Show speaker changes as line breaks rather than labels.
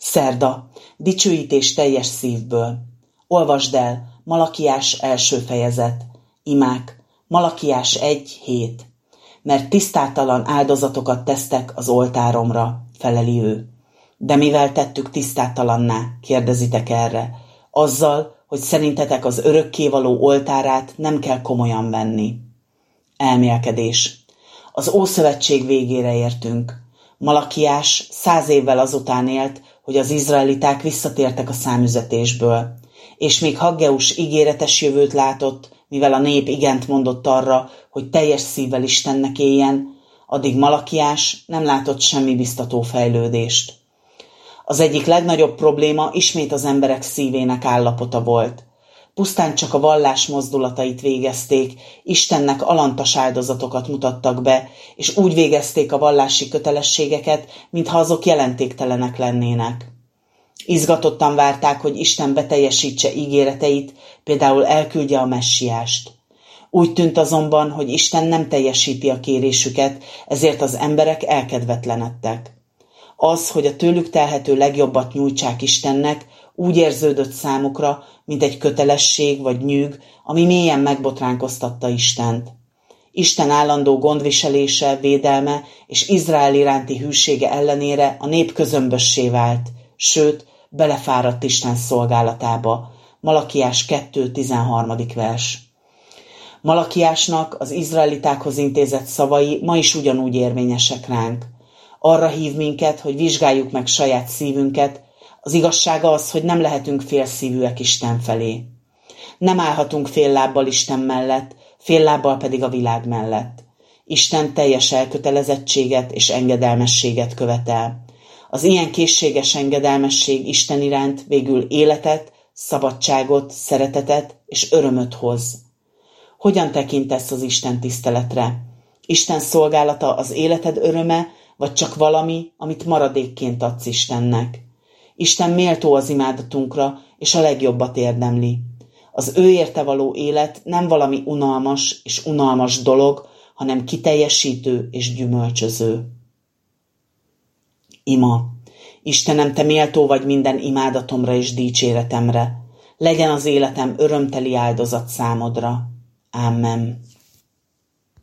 Szerda. Dicsőítés teljes szívből. Olvasd el. Malakiás 1. fejezet. Imák. Malakiás 1:7. Mert tisztátalan áldozatokat tesztek az oltáromra, feleli ő. De mivel tettük tisztátalanná, kérdezitek erre? Azzal, hogy szerintetek az örökkévaló oltárát nem kell komolyan venni. Elmélkedés. Az Ószövetség végére értünk. Malakiás 100 évvel azután élt, hogy az izraeliták visszatértek a számüzetésből, és még Haggeus ígéretes jövőt látott, mivel a nép igent mondott arra, hogy teljes szívvel Istennek éljen, addig Malakiás nem látott semmi biztató fejlődést. Az egyik legnagyobb probléma ismét az emberek szívének állapota volt. Pusztán csak a vallás mozdulatait végezték, Istennek alantas áldozatokat mutattak be, és úgy végezték a vallási kötelességeket, mintha azok jelentéktelenek lennének. Izgatottan várták, hogy Isten beteljesítse ígéreteit, például elküldje a messiást. Úgy tűnt azonban, hogy Isten nem teljesíti a kérésüket, ezért az emberek elkedvetlenedtek. Az, hogy a tőlük telhető legjobbat nyújtsák Istennek, úgy érződött számukra, mint egy kötelesség vagy nyűg, ami mélyen megbotránkoztatta Istent. Isten állandó gondviselése, védelme és Izrael iránti hűsége ellenére a nép közömbössé vált, sőt, belefáradt Isten szolgálatába. Malakiás 2:13. vers. Malakiásnak az izraelitákhoz intézett szavai ma is ugyanúgy érvényesek ránk. Arra hív minket, hogy vizsgáljuk meg saját szívünket. Az igazság az, hogy nem lehetünk félszívűek Isten felé. Nem állhatunk fél lábbal Isten mellett, fél lábbal pedig a világ mellett. Isten teljes elkötelezettséget és engedelmességet követel. Az ilyen készséges engedelmesség Isten iránt végül életet, szabadságot, szeretetet és örömöt hoz. Hogyan tekintesz az Isten tiszteletre? Isten szolgálata az életed öröme, vagy csak valami, amit maradékként adsz Istennek? Isten méltó az imádatunkra, és a legjobbat érdemli. Az ő érte való élet nem valami unalmas és unalmas dolog, hanem kiteljesítő és gyümölcsöző. Ima. Istenem, te méltó vagy minden imádatomra és dicséretemre. Legyen az életem örömteli áldozat számodra. Amen.